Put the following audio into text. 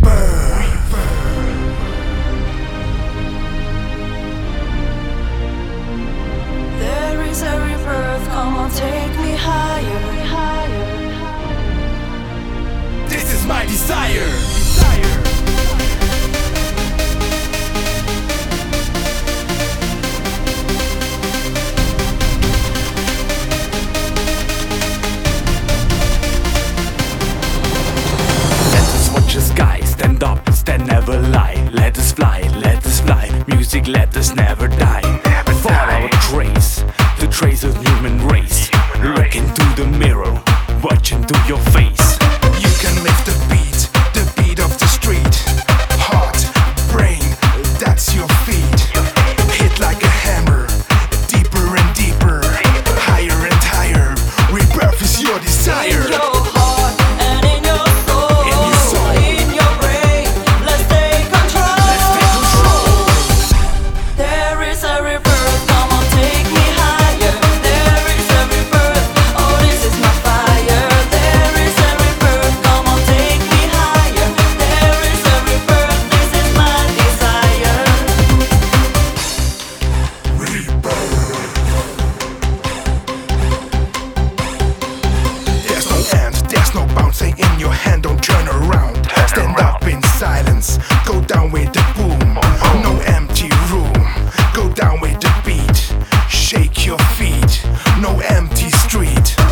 There is a rebirth, come on, take me higher. This is my desire. Let us watch the sky, stand up, stand, never lie. Let us fly, music, let us never die. Follow the trace of human race. Look into the mirror, watch into your face. You can live the beat of the street. Heart, brain, that's your feet. Hit like a hammer, deeper and deeper, higher and higher. Rebirth is your desire. In your heart and in your soul, in your brain, let's take control. There is a rebirth, come on, take me higher. There is a rebirth, oh this is my fire. There is a rebirth, come on, take me higher. There is a rebirth, this is my desire. There's no end, there's no bounce. Say in your hand, don't turn around. Stand up in silence, go down with the boom. No empty room, go down with the beat. Shake your feet, no empty street.